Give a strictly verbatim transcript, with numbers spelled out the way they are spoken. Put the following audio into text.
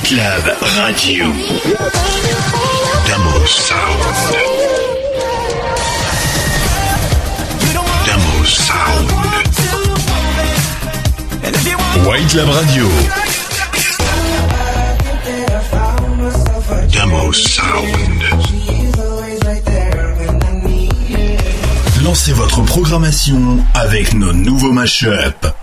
White Lab Radio. Demo Sound. Demo Sound. White Lab Radio. Demo Sound. Lancez votre programmation avec nos nouveaux mashups.